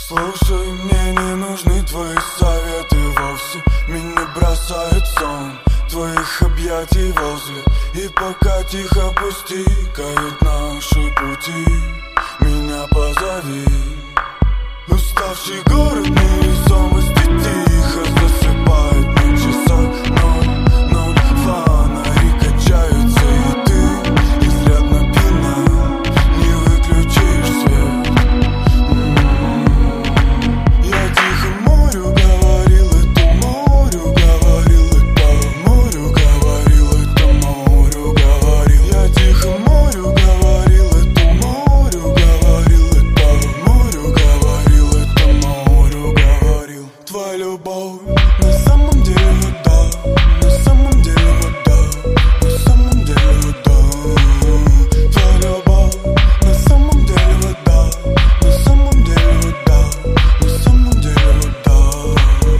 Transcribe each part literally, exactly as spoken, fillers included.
Слушай, мне не нужны твои советы вовсе. Меня бросает сон твоих объятий возле. И пока тихо пустикают наши пути, меня позови. Уставший город невесомости тихо засыпает на часах ноль, ноль. Фонари качаются, и ты изрядно пьяна, не выключишь свет. М-м-м. Я тихо морю говорил, это морю говорил, это морю говорил, это морю говорил. Я тихо морю говорил, это морю говорил, это морю говорил, это морю говорил. Твоя любовь на самом деле вода, на самом деле вода, на самом деле вода. Твоя любовь на самом деле вода, на самом деле вода, на самом деле вода.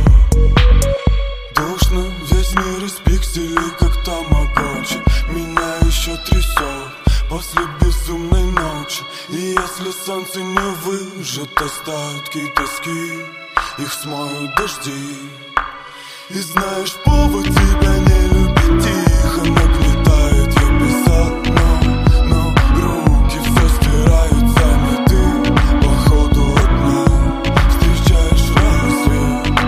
Душно, весь мир из пикселей, как тамагочи. Меня еще трясет после безумной ночи. И если солнце не выжжет остатки тоски, их смоют дожди. И знаешь, повод тебя не любить тихо нагнетает. Я писал, но, но руки все стирают сами. Ты по ходу одна встречаешь рассвет.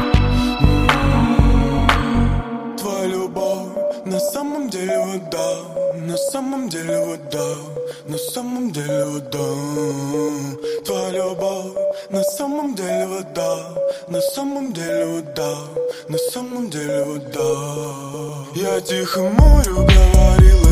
М-м-м. Твоя любовь на самом деле вода, на самом деле вода, на самом деле вода. Твоя любовь на самом деле вода, на самом деле вода, на самом деле вода. Я тихо морю говорил,